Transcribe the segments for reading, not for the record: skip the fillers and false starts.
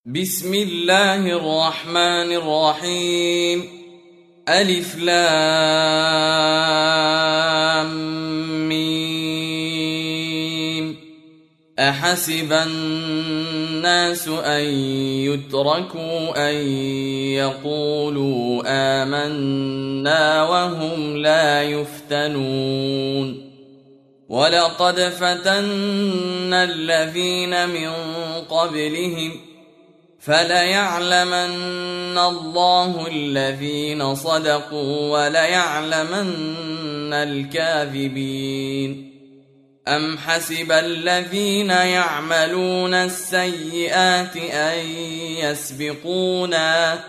بسم الله الرحمن الرحيم. ألف لام ميم. أحسب الناس أن يتركوا أن يقولوا آمنا وهم لا يفتنون. ولقد فتنا الذين من قبلهم فليعلمن الله الذين صدقوا وليعلمن الكاذبين. أم حسب الذين يعملون السيئات أن يسبقونا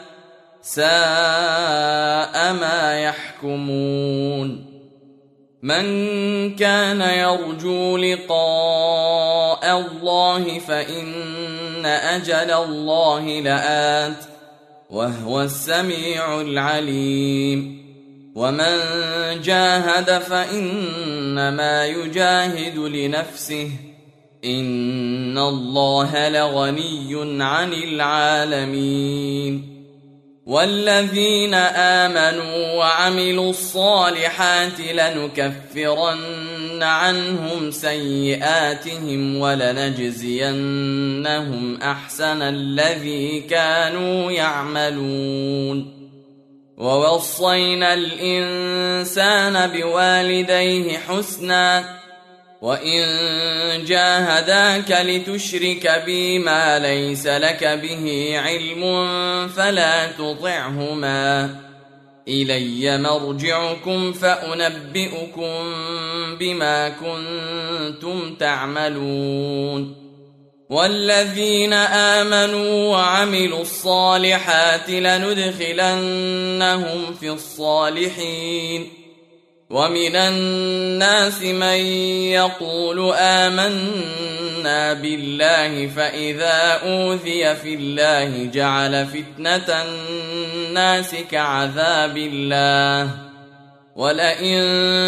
ساء ما يحكمون. من كان يرجو لقاء الله فإن أجل الله لآت وهو السميع العليم. ومن جاهد فإنما يجاهد لنفسه إن الله لغني عن العالمين. والذين آمنوا وعملوا الصالحات لنكفرن عنهم سيئاتهم ولنجزينهم أحسن الذي كانوا يعملون. ووصينا الإنسان بوالديه حسنا وإن جاهداك لتشرك بي ما ليس لك به علم فلا تطعهما إلي مرجعكم فأنبئكم بما كنتم تعملون. والذين آمنوا وعملوا الصالحات لندخلنهم في الصالحين. ومن الناس من يقول آمنا بالله فإذا أوذي في الله جعل فتنة الناس كعذاب الله ولئن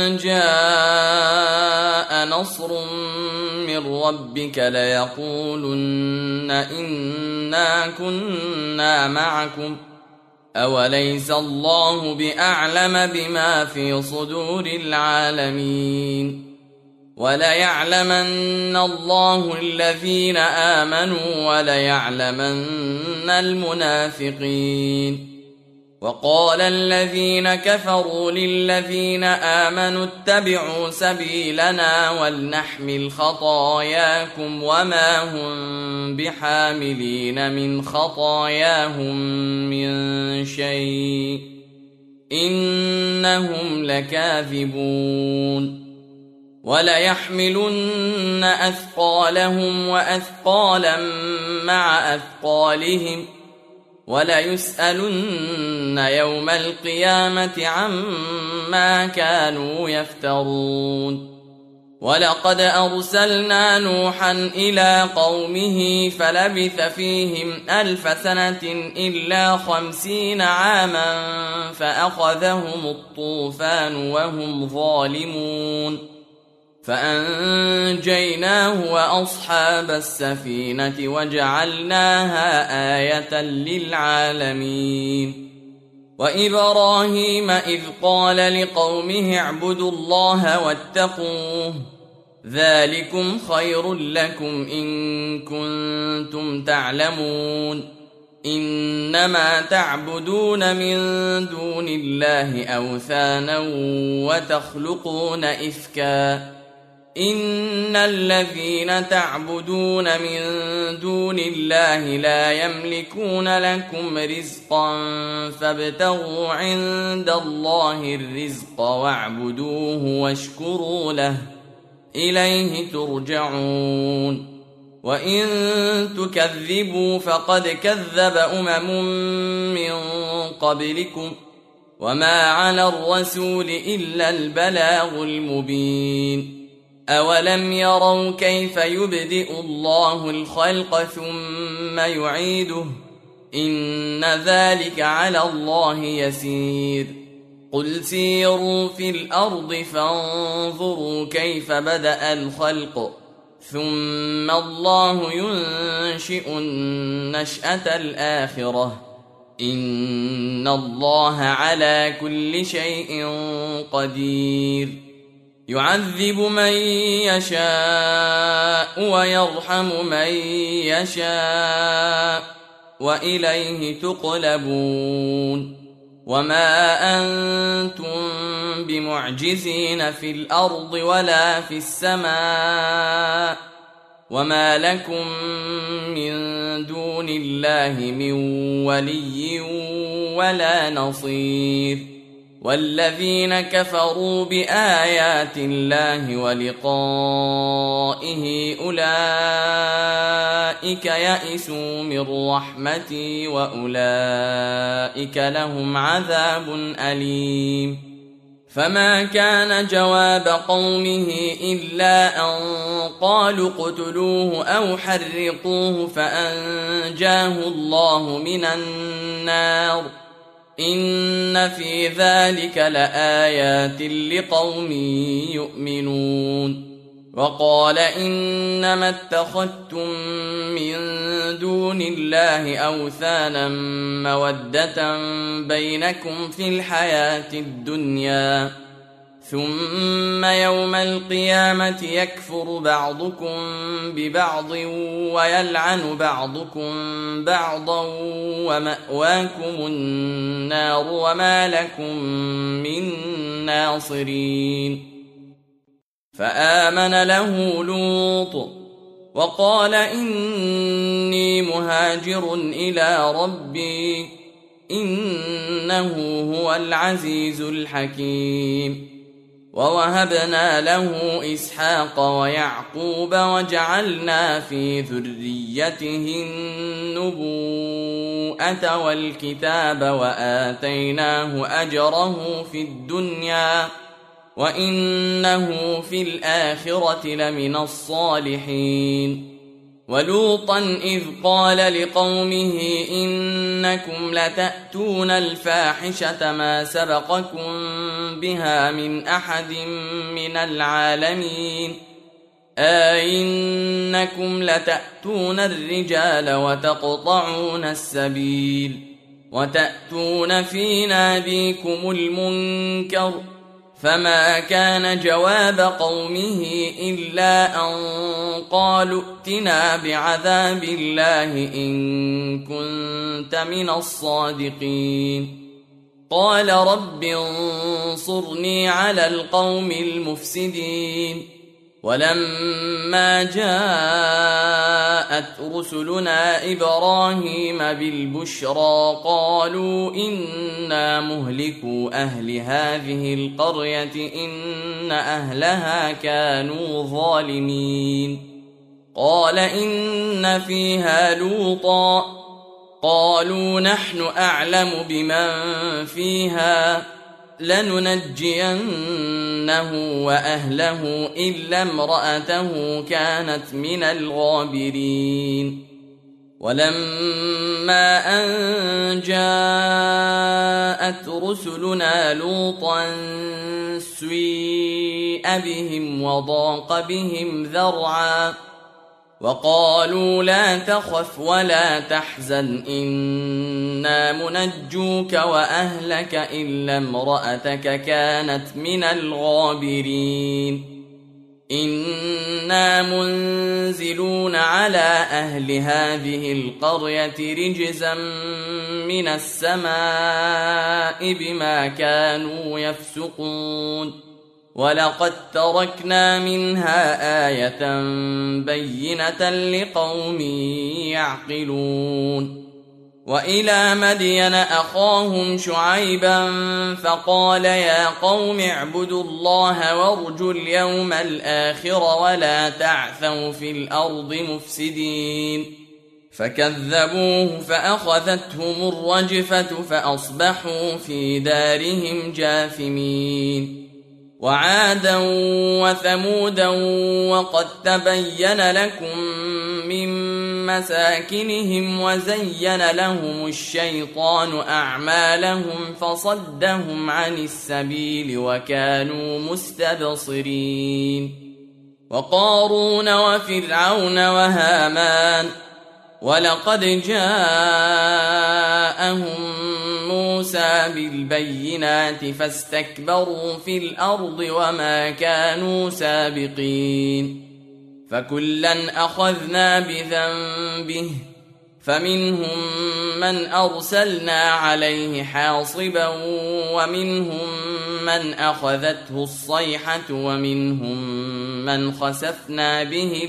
جاء نصر من ربك ليقولن إنا كنا معكم أوليس الله بأعلم بما في صدور العالمين. وليعلمن الله الذين آمنوا وليعلمن المنافقين. وقال الذين كفروا للذين آمنوا اتبعوا سبيلنا ولنحمل خطاياكم وما هم بحاملين من خطاياهم من شيء إنهم لكاذبون. وليحملن أثقالهم وأثقالا مع أثقالهم وليسألن يوم القيامة عما كانوا يفترون. ولقد أرسلنا نوحا إلى قومه فلبث فيهم 1000 سنة إلا 50 عاما فأخذهم الطوفان وهم ظالمون فأنجيناه وأصحاب السفينة وجعلناها آية للعالمين. وإبراهيم إذ قال لقومه اعبدوا الله واتقوه ذلكم خير لكم إن كنتم تعلمون. إنما تعبدون من دون الله أوثانا وتخلقون إفكا إن الذين تعبدون من دون الله لا يملكون لكم رزقا فابتغوا عند الله الرزق واعبدوه واشكروا له إليه ترجعون. وإن تكذبوا فقد كذب من قبلكم وما على الرسول إلا البلاغ المبين. أولم يروا كيف يبدئ الله الخلق ثم يعيده إن ذلك على الله يسير. قل سيروا في الأرض فانظروا كيف بدأ الخلق ثم الله ينشئ النشأة الآخرة إن الله على كل شيء قدير يعذب من يشاء ويرحم من يشاء وإليه تقلبون وما أنتم بمعجزين في الأرض ولا في السماء وما لكم من دون الله من ولي ولا نصير والذين كفروا بآيات الله ولقائه أولئك يئسوا من رحمتي وأولئك لهم عذاب أليم فما كان جواب قومه إلا أن قالوا اقتلوه أو حرقوه فأنجاه الله من النار إن في ذلك لآيات لقوم يؤمنون وقال إنما اتخذتم من دون الله أوثانا مودة بينكم في الحياة الدنيا ثم يوم القيامة يكفر بعضكم ببعض ويلعن بعضكم بعضا ومأواكم النار وما لكم من ناصرين فآمن له لوط وقال إني مهاجر إلى ربي إنه هو العزيز الحكيم ووهبنا له إسحاق ويعقوب وجعلنا في ذريته النبوءة والكتاب وآتيناه أجره في الدنيا وإنه في الآخرة لمن الصالحين ولوطا إذ قال لقومه إنكم لتأتون الفاحشة ما سبقكم بها من أحد من العالمين أئنكم لتأتون الرجال وتقطعون السبيل وتأتون في ناديكم المنكر فما كان جواب قومه إلا أن قالوا ائتنا بعذاب الله إن كنت من الصادقين قال رب انصرني على القوم المفسدين ولما جاءت رسلنا إبراهيم بالبشرى قالوا إنا مهلكو أهل هذه القرية إن أهلها كانوا ظالمين قال إن فيها لوطا قالوا نحن أعلم بمن فيها لننجينه وأهله إلا امرأته كانت من الغابرين ولما أن جاءت رسلنا لوطا سيء بهم وضاق بهم ذرعا وقالوا لا تخف ولا تحزن إنا منجوك وأهلك إلا امرأتك كانت من الغابرين إنا منزلون على أهل هذه القرية رجزا من السماء بما كانوا يفسقون ولقد تركنا منها آية بينة لقوم يعقلون وإلى مدين أخاهم شعيبا فقال يا قوم اعبدوا الله وارجوا اليوم الآخر ولا تعثوا في الأرض مفسدين فكذبوه فأخذتهم الرجفة فأصبحوا في دارهم جاثمين وعادا وثمودا وقد تبين لكم من مساكنهم وزين لهم الشيطان أعمالهم فصدهم عن السبيل وكانوا مستبصرين وقارون وفرعون وهامان. ولقد جاءهم موسى بالبينات فاستكبروا في الأرض وما كانوا سابقين. فكلا أخذنا بذنبه فمنهم من أرسلنا عليه حاصبا ومنهم من أخذته الصيحة ومنهم من خسفنا به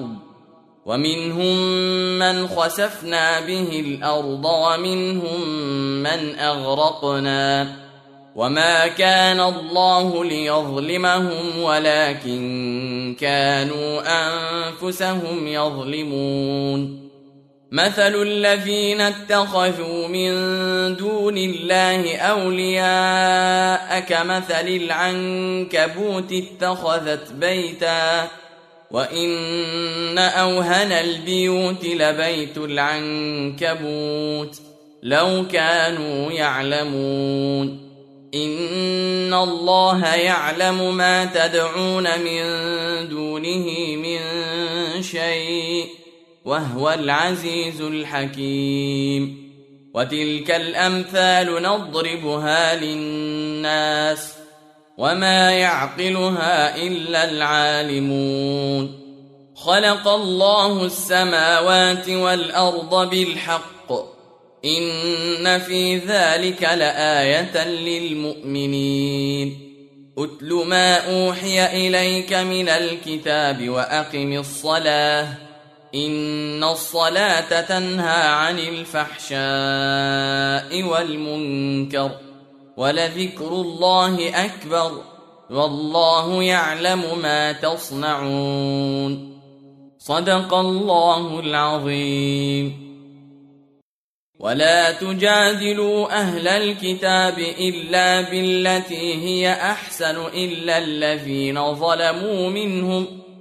الأرض ومنهم من أغرقنا. وما كان الله ليظلمهم ولكن كانوا أنفسهم يظلمون. مثل الذين اتخذوا من دون الله أولياء كمثل العنكبوت اتخذت بيتا وإن أوهن البيوت لبيت العنكبوت لو كانوا يعلمون. إن الله يعلم ما تدعون من دونه من شيء وهو العزيز الحكيم. وتلك الأمثال نضربها للناس وما يعقلها إلا العالمون. خلق الله السماوات والأرض بالحق إن في ذلك لآية للمؤمنين. أتل ما أوحي إليك من الكتاب وأقم الصلاة إن الصلاة تنهى عن الفحشاء والمنكر ولذكر الله أكبر والله يعلم ما تصنعون. صدق الله العظيم. ولا تجادلوا أهل الكتاب إلا بالتي هي أحسن إلا الذين ظلموا منهم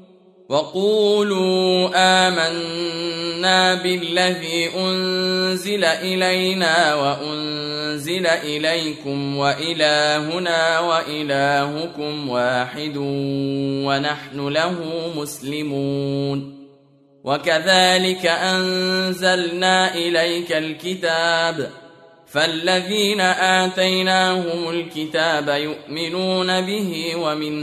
وقولوا آمنا بالذي أنزل إلينا وأنزل إليكم وإلهنا وإلهكم واحد ونحن له مسلمون. وكذلك أنزلنا إليك الكتاب فالذين آتيناهم الكتاب يؤمنون به ومن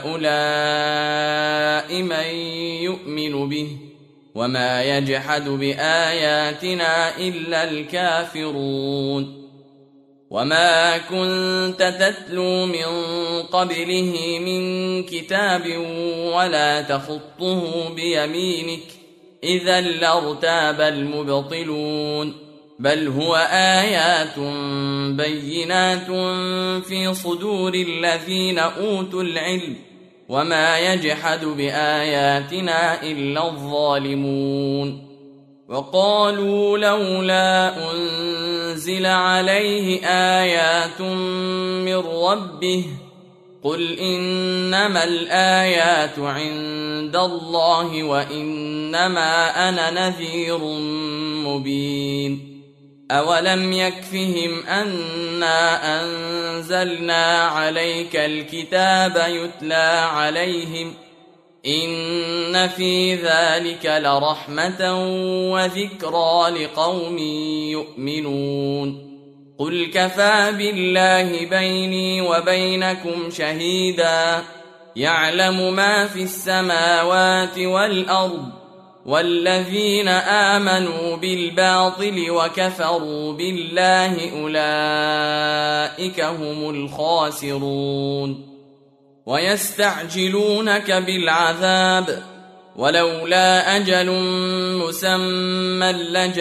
هؤلاء من يؤمن به وما يجحد بآياتنا إلا الكافرون. وما كنت تتلو من قبله من كتاب ولا تخطه بيمينك إذا لارتاب المبطلون. بل هو آيات بينات في صدور الذين أوتوا العلم وما يجحد بآياتنا إلا الظالمون. وقالوا لولا أنزل عليه آيات من ربه قل إنما الآيات عند الله وإنما أنا نذير مبين. أولم يكفهم أنا أنزلنا عليك الكتاب يتلى عليهم إن في ذلك لرحمة وذكرى لقوم يؤمنون. قل كفى بالله بيني وبينكم شهيدا يعلم ما في السماوات والأرض والذين آمنوا بالباطل وكفروا بالله أولئك هم الخاسرون. ويستعجلونك بالعذاب ولولا أجل مسمى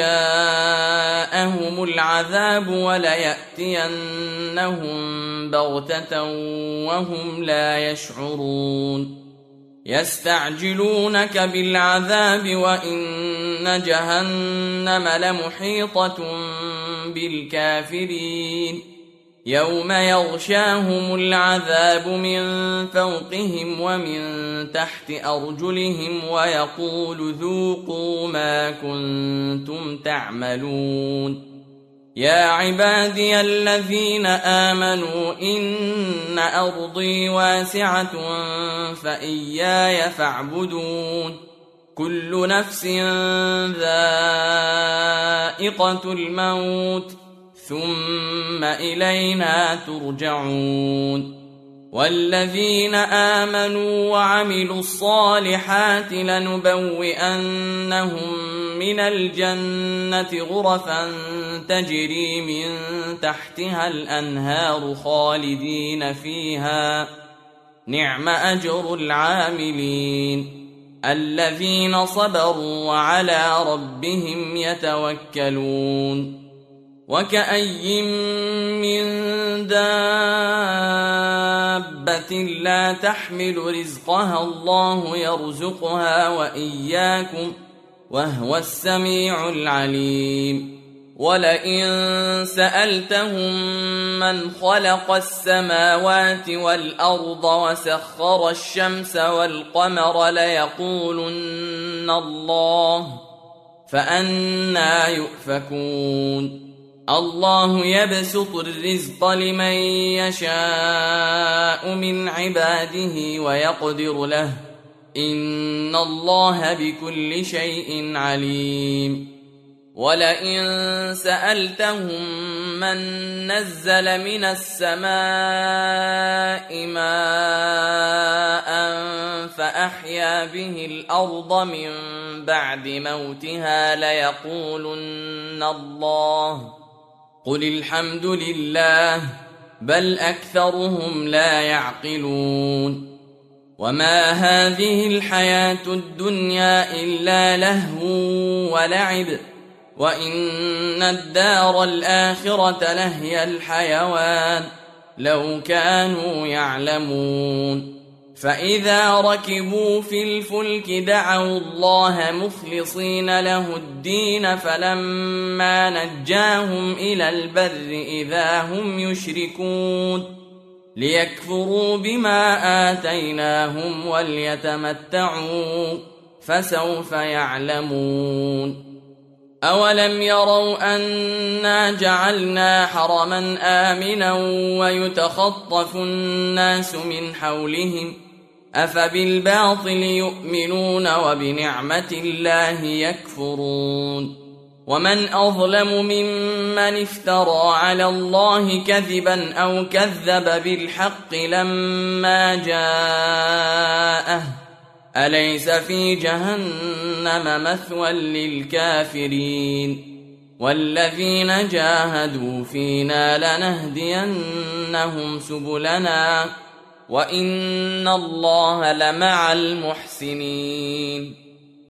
لجاءهم العذاب وليأتينهم بغتة وهم لا يشعرون. يستعجلونك بالعذاب وإن جهنم لمحيطة بالكافرين يوم يغشاهم العذاب من فوقهم ومن تحت أرجلهم ويقول ذوقوا ما كنتم تعملون. يا عبادي الذين آمنوا إن أرضي واسعة فإياي فاعبدون كل نفس ذائقة الموت ثم إلينا ترجعون والذين آمنوا وعملوا الصالحات لنبوئنهم من الجنة غرفا تجري من تحتها الأنهار خالدين فيها نعم أجر العاملين الذين صبروا وعلى ربهم يتوكلون وكأي من دابة لا تحمل رزقها الله يرزقها وإياكم وهو السميع العليم ولئن سألتهم من خلق السماوات والأرض وسخر الشمس والقمر ليقولن الله فأنى يؤفكون الله يبسط الرزق لمن يشاء من عباده ويقدر له إن الله بكل شيء عليم ولئن سألتهم من نزل من السماء ماء فأحيا به الأرض من بعد موتها ليقولن الله قل الحمد لله بل أكثرهم لا يعقلون وما هذه الحياة الدنيا إلا لهو ولعب وإن الدار الآخرة لهي الحيوان لو كانوا يعلمون فإذا ركبوا في الفلك دعوا الله مخلصين له الدين فلما نجاهم إلى البر إذا هم يشركون ليكفروا بما آتيناهم وليتمتعوا فسوف يعلمون أولم يروا أنا جعلنا حرما آمنا ويتخطف الناس من حولهم أفبالباطل يؤمنون وبنعمة الله يكفرون ومن أظلم ممن افترى على الله كذبا أو كذب بالحق لما جاءه أليس في جهنم مثوى للكافرين والذين جاهدوا فينا لنهدينهم سبلنا وإن الله لمع المحسنين